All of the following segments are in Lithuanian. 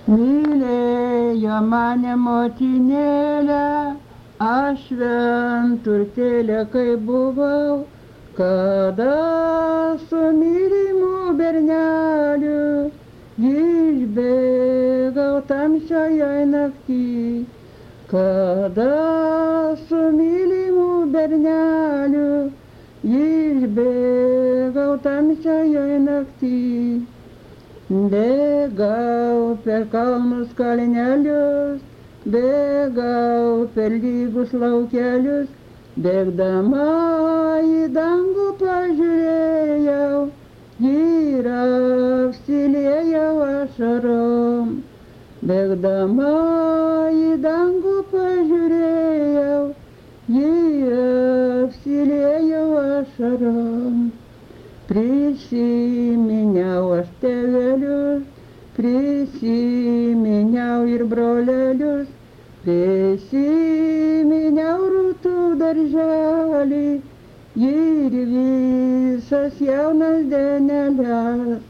Mylėjo mane motinėlė, aš šventurtėlė, kai buvau, kada su mylimu berneliu išbėgau tamsioje naktį, kada su mylimu berneliu išbėgau tamsioje naktį. Bėgau per kalnus kalnelius, bėgau per lygus laukelius, bėgdama į dangų pažiūrėjau ir apsiliejau ašarom. Bėgdama į dangų pažiūrėjau ir apsiliejau ašarom. Prisiminiau aš tėvelius, prisiminiau ir brolelius, prisiminiau rūtų darželį ir visas jaunas dieneles.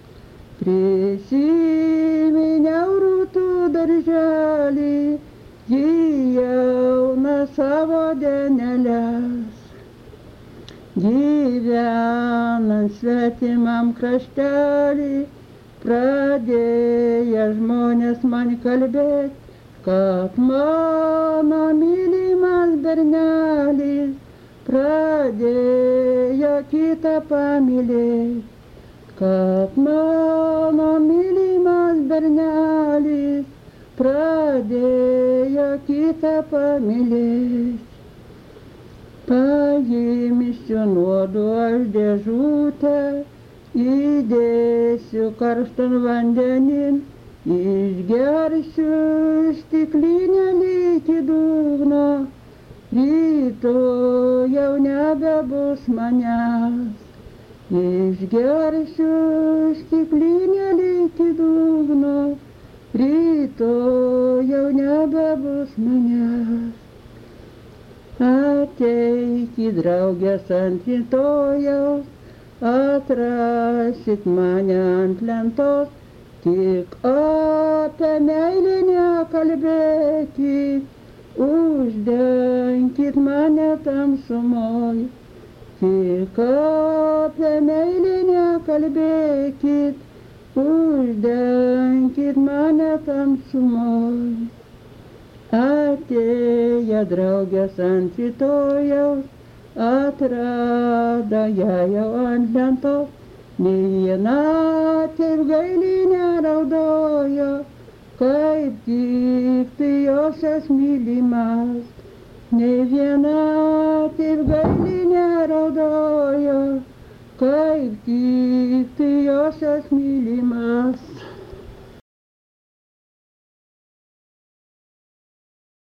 Prisiminiau rūtų darželį ir jaunas savo dieneles. Gyvenant svetimam kraštelį, pradėjo žmonės man kalbėt, kad mano mylimas bernelis pradėjo kitą pamylėt, kad mano mylimas bernelis pradėjo kitą pamylėt. Paimsiu nuodų aš dėžutę, įdėsiu karštan vandenin, išgersiu stiklinėlį iki dugno, rytoj jau nebebus manęs. Išgersiu stiklinėlį iki dugno, rytoj jau nebebus manęs. Ateikit draugės ant rytojaus, atrasit mane ant lentos, tik apie meilę nekalbėkit, uždenkit mane tamsumoj. Tik apie meilę nekalbėkit, uždenkit mane tamsumoj. Atėję draugės ant rytojaus, atrado ją jau ant lentos, nei viena taip gailiai neraudojo, kaip tik tai josios mylimas. Nei viena taip gailiai neraudojo, kaip tik tai josios mylimas.